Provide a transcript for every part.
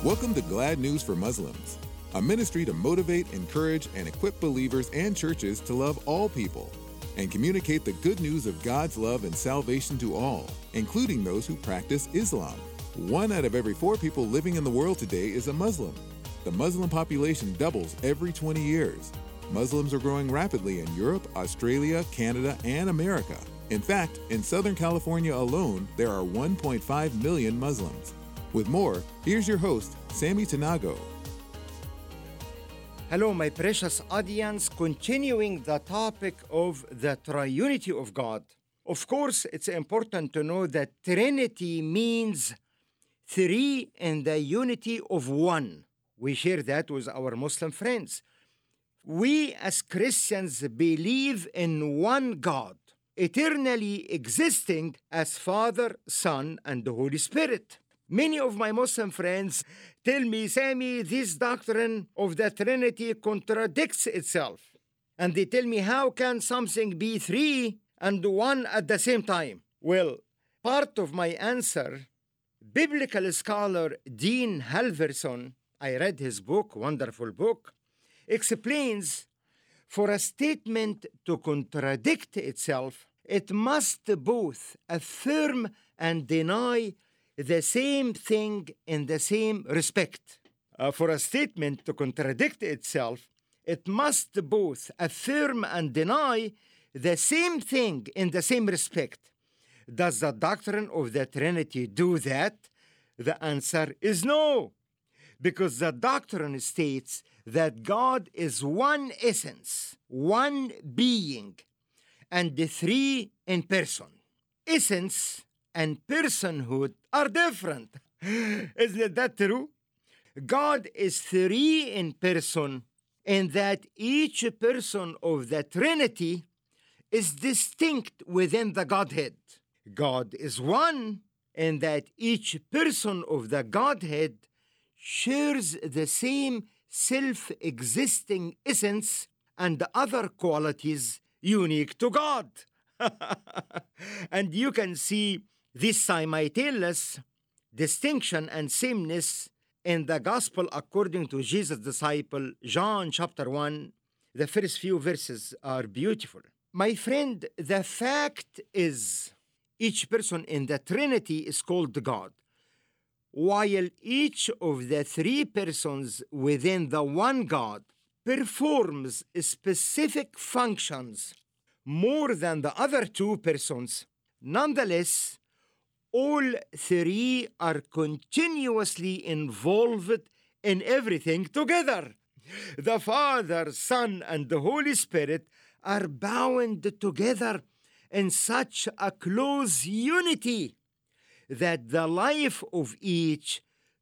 Welcome to Glad News for Muslims, a ministry to motivate, encourage, and equip believers and churches to love all people and communicate the good news of God's love and salvation to all, including those who practice Islam. 1 out of every 4 people living in the world today is a Muslim. The Muslim population doubles every 20 years. Muslims are growing rapidly in Europe, Australia, Canada, and America. In fact, in Southern California alone, there are 1.5 million Muslims. With more, here's your host, Sammy Tanago. Hello, my precious audience. Continuing the topic of the triunity of God. Of course, it's important to know that Trinity means three in the unity of one. We share that with our Muslim friends. We as Christians believe in one God, eternally existing as Father, Son, and the Holy Spirit. Many of my Muslim friends tell me, Sammy, this doctrine of the Trinity contradicts itself. And they tell me, how can something be three and one at the same time? Well, part of my answer, biblical scholar Dean Halverson, I read his book, wonderful book, explains, for a statement to contradict itself, it must both affirm and deny the same thing in the same respect. For a statement to contradict itself, it must both affirm and deny the same thing in the same respect. Does the doctrine of the Trinity do that? The answer is no, because the doctrine states that God is one essence, one being, and the three in person. Essence and personhood are different. Isn't that true? God is three in person, in that each person of the Trinity is distinct within the Godhead. God is one, in that each person of the Godhead shares the same self-existing essence and other qualities unique to God. And you can see this simultaneous distinction and sameness in the Gospel according to Jesus' disciple, John chapter 1. The first few verses are beautiful. My friend, the fact is, each person in the Trinity is called God, while each of the three persons within the one God performs specific functions more than the other two persons. Nonetheless, all three are continuously involved in everything together. The Father, Son, and the Holy Spirit are bound together in such a close unity that the life of each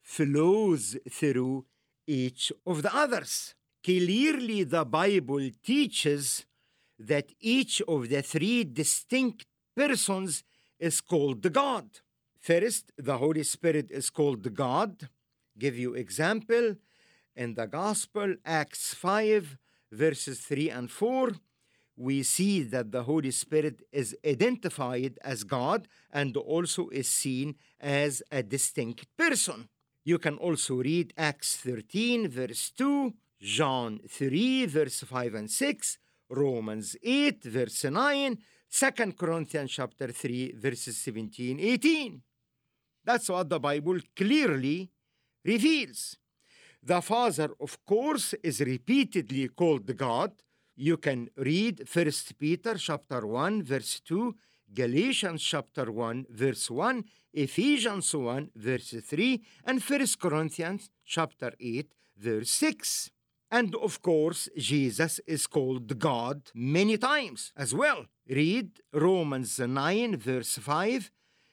flows through each of the others. Clearly, the Bible teaches that each of the three distinct persons is called God. First, the Holy Spirit is called God. Give you example. In the Gospel, Acts 5, verses 3 and 4, we see that the Holy Spirit is identified as God and also is seen as a distinct person. You can also read Acts 13, verse 2, John 3, verse 5 and 6, Romans 8, verse 9, 2 Corinthians chapter 3, verses 17, 18. That's what the Bible clearly reveals. The Father, of course, is repeatedly called God. You can read 1 Peter chapter 1, verse 2, Galatians chapter 1, verse 1, Ephesians 1, verse 3, and 1 Corinthians chapter 8, verse 6. And of course, Jesus is called God many times as well. Read Romans 9, verse 5,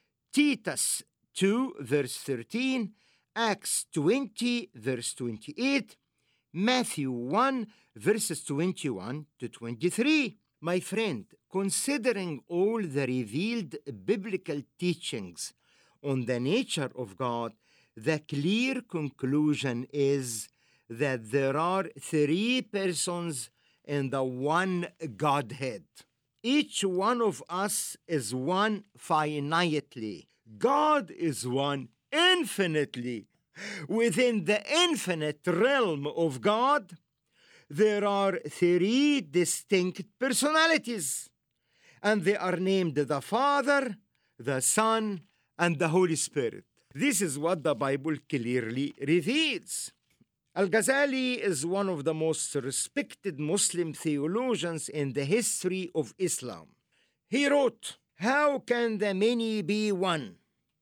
Titus 2, verse 13, Acts 20, verse 28, Matthew 1, verses 21 to 23. My friend, considering all the revealed biblical teachings on the nature of God, the clear conclusion is that there are three persons in the one Godhead. Each one of us is one finitely. God is one infinitely. Within the infinite realm of God, there are three distinct personalities, and they are named the Father, the Son, and the Holy Spirit. This is what the Bible clearly reveals. Al-Ghazali is one of the most respected Muslim theologians in the history of Islam. He wrote, "How can the many be one?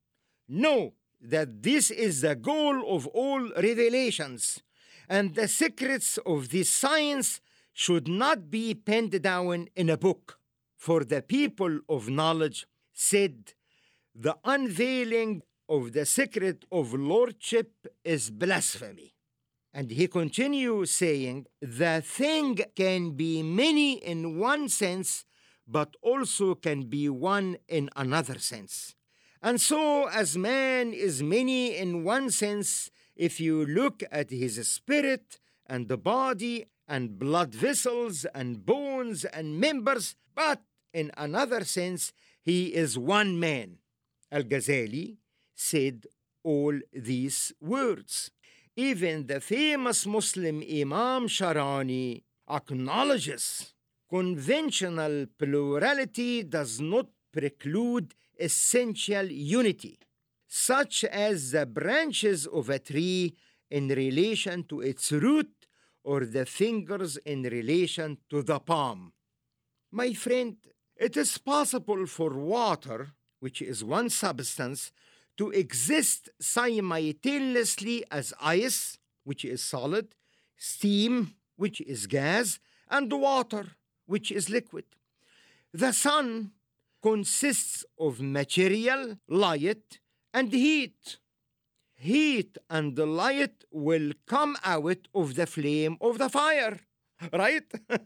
Know that this is the goal of all revelations, and the secrets of this science should not be penned down in a book. For the people of knowledge said, the unveiling of the secret of lordship is blasphemy." And he continues saying, "The thing can be many in one sense, but also can be one in another sense. And so, as man is many in one sense, if you look at his spirit and the body and blood vessels and bones and members, but in another sense, he is one man." Al-Ghazali said all these words. Even the famous Muslim Imam Sharani acknowledges conventional plurality does not preclude essential unity, such as the branches of a tree in relation to its root or the fingers in relation to the palm. My friend, it is possible for water, which is one substance, to exist simultaneously as ice, which is solid, steam, which is gas, and water, which is liquid. The sun consists of material, light, and heat. Heat and light will come out of the flame of the fire, right?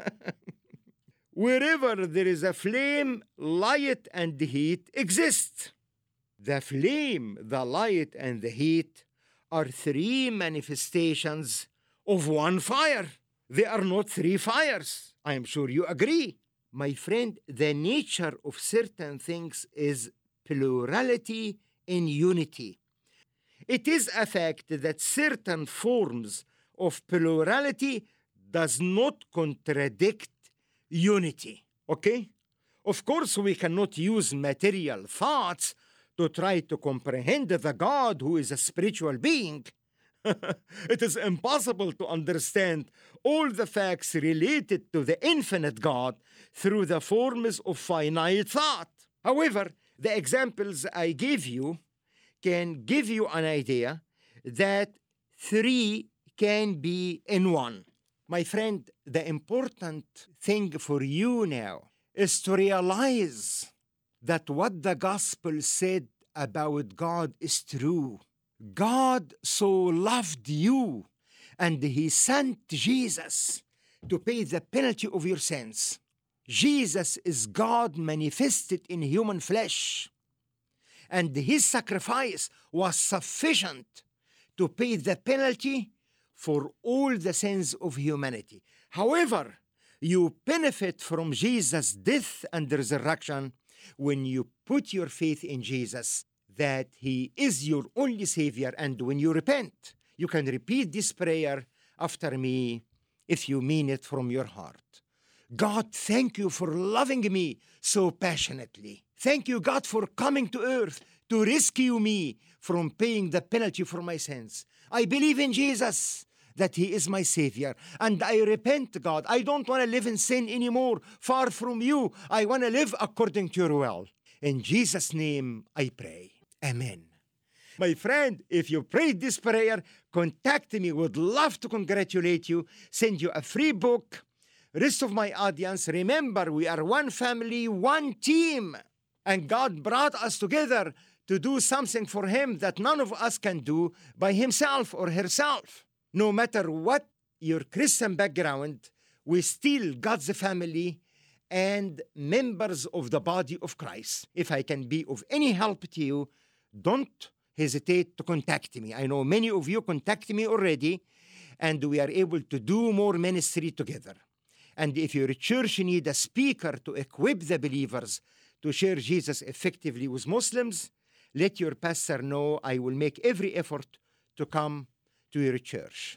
Wherever there is a flame, light and heat exist. The flame, the light, and the heat are three manifestations of one fire. They are not three fires. I am sure you agree. My friend, the nature of certain things is plurality in unity. It is a fact that certain forms of plurality does not contradict unity, okay? Of course, we cannot use material thoughts to try to comprehend the God who is a spiritual being. It is impossible to understand all the facts related to the infinite God through the forms of finite thought. However, the examples I gave you can give you an idea that three can be in one. My friend, the important thing for you now is to realize that what the gospel said about God is true. God so loved you, and he sent Jesus to pay the penalty of your sins. Jesus is God manifested in human flesh, and his sacrifice was sufficient to pay the penalty for all the sins of humanity. However, you benefit from Jesus' death and resurrection when you put your faith in Jesus, that he is your only Savior. And when you repent, you can repeat this prayer after me if you mean it from your heart. God, thank you for loving me so passionately. Thank you, God, for coming to earth to rescue me from paying the penalty for my sins. I believe in Jesus, that he is my Savior, and I repent, God. I don't want to live in sin anymore. Far from you. I want to live according to your will. In Jesus' name I pray. Amen. My friend, if you prayed this prayer, contact me. Would love to congratulate you, send you a free book. Rest of my audience, remember, we are one family, one team, and God brought us together to do something for him that none of us can do by himself or herself. No matter what your Christian background, we still God's family and members of the body of Christ. If I can be of any help to you, don't hesitate to contact me. I know many of you contact me already, and we are able to do more ministry together. And if your church needs a speaker to equip the believers to share Jesus effectively with Muslims, let your pastor know. I will make every effort to come to your church?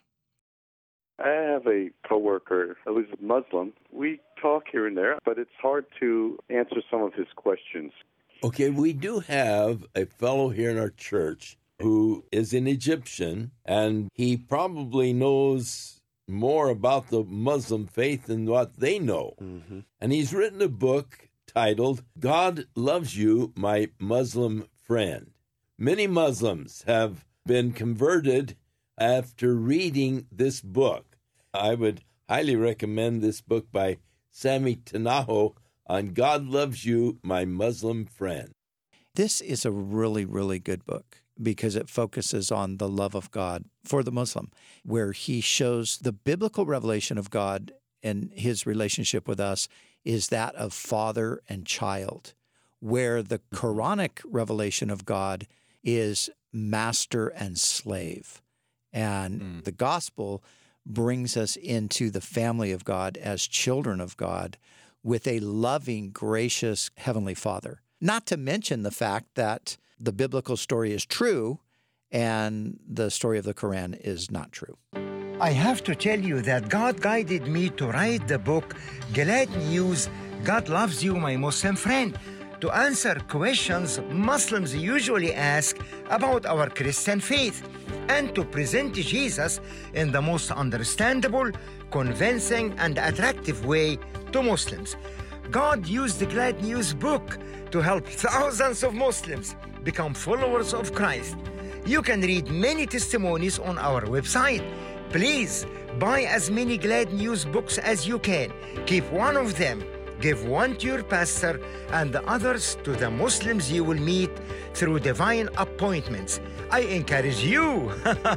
I have a coworker who's Muslim. We talk here and there, but it's hard to answer some of his questions. Okay, we do have a fellow here in our church who is an Egyptian, and he probably knows more about the Muslim faith than what they know. Mm-hmm. And he's written a book titled, God Loves You, My Muslim Friend. Many Muslims have been converted after reading this book. I would highly recommend this book by Sammy Tanaho on God Loves You, My Muslim Friend. This is a really, really good book because it focuses on the love of God for the Muslim, where he shows the biblical revelation of God and his relationship with us is that of father and child, where the Quranic revelation of God is master and slave. And the gospel brings us into the family of God as children of God with a loving, gracious Heavenly Father. Not to mention the fact that the biblical story is true and the story of the Quran is not true. I have to tell you that God guided me to write the book, Glad News, God Loves You, My Muslim Friend, to answer questions Muslims usually ask about our Christian faith and to present Jesus in the most understandable, convincing, and attractive way to Muslims. God used the Glad News book to help thousands of Muslims become followers of Christ. You can read many testimonies on our website. Please buy as many Glad News books as you can. Keep one of them. Give one to your pastor and the others to the Muslims you will meet through divine appointments. I encourage you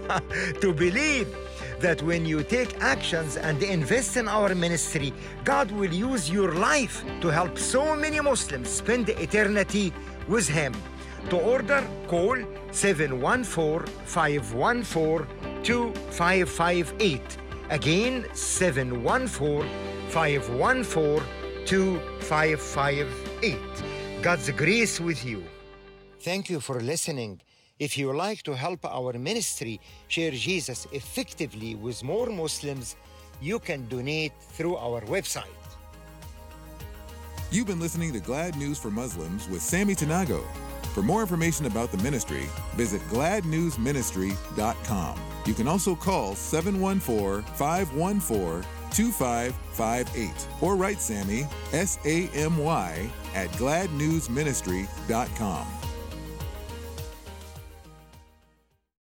to believe that when you take actions and invest in our ministry, God will use your life to help so many Muslims spend eternity with Him. To order, call 714-514-2558. Again, 714-514-2558. God's grace with you. Thank you for listening. If you would like to help our ministry share Jesus effectively with more Muslims, you can donate through our website. You've been listening to Glad News for Muslims with Sammy Tanago. For more information about the ministry, visit gladnewsministry.com. You can also call 714-514-2558 or write Sammy, SAMY, at gladnewsministry.com.